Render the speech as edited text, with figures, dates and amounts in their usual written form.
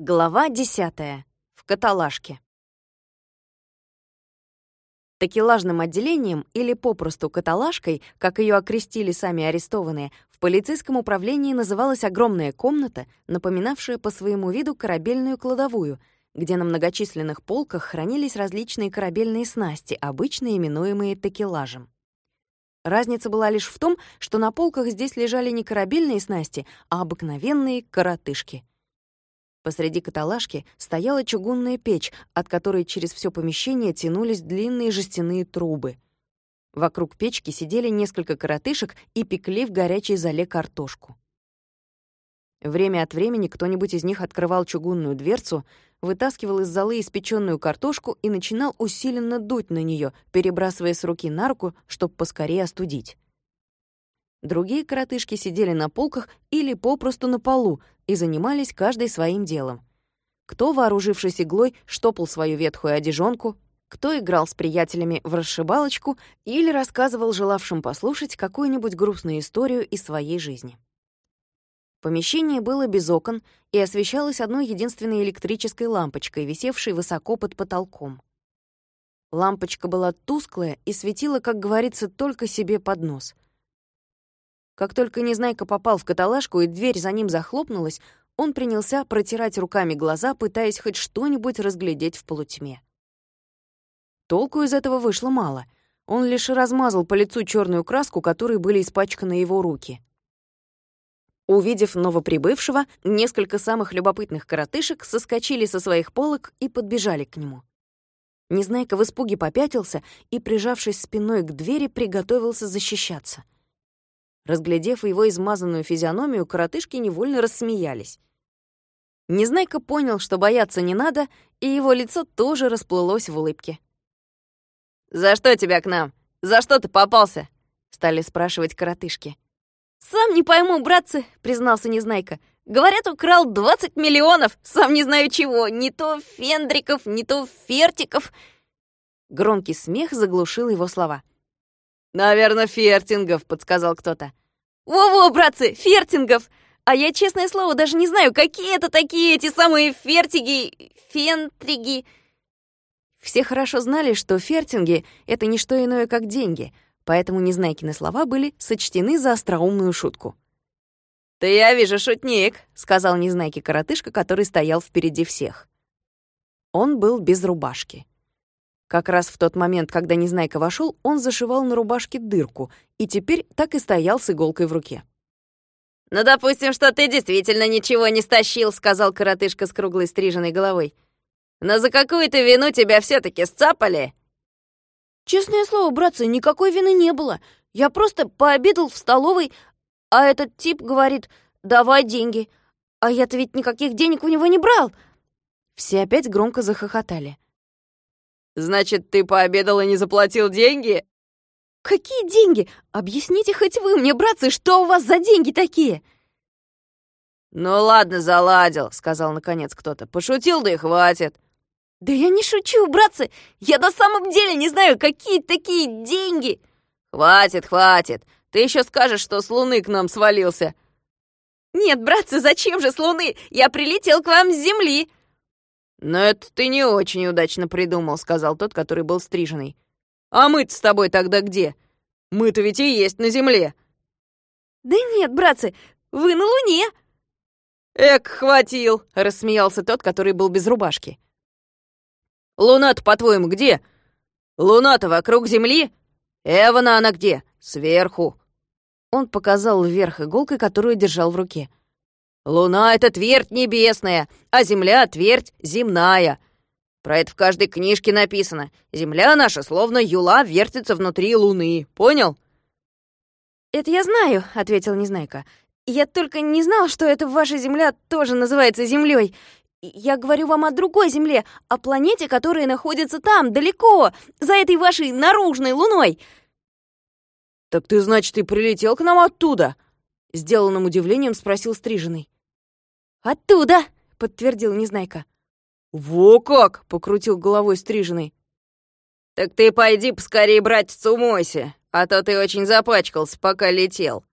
Глава 10. В каталажке. Такелажным отделением, или попросту каталажкой, как ее окрестили сами арестованные, в полицейском управлении называлась огромная комната, напоминавшая по своему виду корабельную кладовую, где на многочисленных полках хранились различные корабельные снасти, обычно именуемые такелажем. Разница была лишь в том, что на полках здесь лежали не корабельные снасти, а обыкновенные коротышки. Посреди каталажки стояла чугунная печь, от которой через все помещение тянулись длинные жестяные трубы. Вокруг печки сидели несколько коротышек и пекли в горячей золе картошку. Время от времени кто-нибудь из них открывал чугунную дверцу, вытаскивал из золы испечённую картошку и начинал усиленно дуть на нее, перебрасывая с руки на руку, чтобы поскорее остудить. Другие коротышки сидели на полках или попросту на полу и занимались каждый своим делом. Кто, вооружившись иглой, штопал свою ветхую одежонку, кто играл с приятелями в расшибалочку или рассказывал желавшим послушать какую-нибудь грустную историю из своей жизни. Помещение было без окон и освещалось одной единственной электрической лампочкой, висевшей высоко под потолком. Лампочка была тусклая и светила, как говорится, только себе под нос. Как только Незнайка попал в каталажку и дверь за ним захлопнулась, он принялся протирать руками глаза, пытаясь хоть что-нибудь разглядеть в полутьме. Толку из этого вышло мало. Он лишь размазал по лицу черную краску, которой были испачканы его руки. Увидев новоприбывшего, несколько самых любопытных коротышек соскочили со своих полок и подбежали к нему. Незнайка в испуге попятился и, прижавшись спиной к двери, приготовился защищаться. Разглядев его измазанную физиономию, коротышки невольно рассмеялись. Незнайка понял, что бояться не надо, и его лицо тоже расплылось в улыбке. «За что тебя к нам? За что ты попался?» — стали спрашивать коротышки. «Сам не пойму, братцы», — признался Незнайка. «Говорят, украл 20 миллионов, сам не знаю чего, не то фендриков, не то фертиков». Громкий смех заглушил его слова. «Наверное, фертингов», — подсказал кто-то. «Во-во, братцы, фертингов! А я, честное слово, даже не знаю, какие это такие эти самые фертиги, фентриги». Все хорошо знали, что фертинги — это не что иное, как деньги, поэтому Незнайкины слова были сочтены за остроумную шутку. «Ты, я вижу, шутник», — сказал Незнайке коротышка, который стоял впереди всех. Он был без рубашки. Как раз в тот момент, когда Незнайка вошел, он зашивал на рубашке дырку и теперь так и стоял с иголкой в руке. «Ну, допустим, что ты действительно ничего не стащил», — сказал коротышка с круглой стриженной головой. «Но за какую-то вину тебя все-таки сцапали?» «Честное слово, братцы, никакой вины не было. Я просто пообедал в столовой, а этот тип говорит: давай деньги. А я-то ведь никаких денег у него не брал». Все опять громко захохотали. «Значит, ты пообедал и не заплатил деньги?» «Какие деньги? Объясните хоть вы мне, братцы, что у вас за деньги такие?» «Ну ладно, заладил», — сказал наконец кто-то. «Пошутил, да и хватит». «Да я не шучу, братцы! Я на самом деле не знаю, какие такие деньги!» «Хватит, хватит! Ты еще скажешь, что с Луны к нам свалился!» «Нет, братцы, зачем же с Луны? Я прилетел к вам с Земли!» «Но это ты не очень удачно придумал», — сказал тот, который был стриженный. «А мы-то с тобой тогда где? Мы-то ведь и есть на Земле». «Да нет, братцы, вы на Луне!» «Эк, хватил!» — рассмеялся тот, который был без рубашки. «Луна-то, по-твоему, где? Луна-то вокруг Земли? Эвана она где? Сверху!» Он показал вверх иголкой, которую держал в руке. «Луна — это твердь небесная, а Земля — твердь земная. Про это в каждой книжке написано. Земля наша, словно юла, вертится внутри Луны. Понял?» «Это я знаю», — ответил Незнайка. «Я только не знал, что эта ваша Земля тоже называется Землей. Я говорю вам о другой Земле, о планете, которая находится там, далеко, за этой вашей наружной Луной». «Так ты, значит, и прилетел к нам оттуда?» — сделанным удивлением спросил стриженный. «Оттуда!» — подтвердил Незнайка. «Во как!» — покрутил головой стриженный. «Так ты пойди поскорее, братец, умойся, а то ты очень запачкался, пока летел».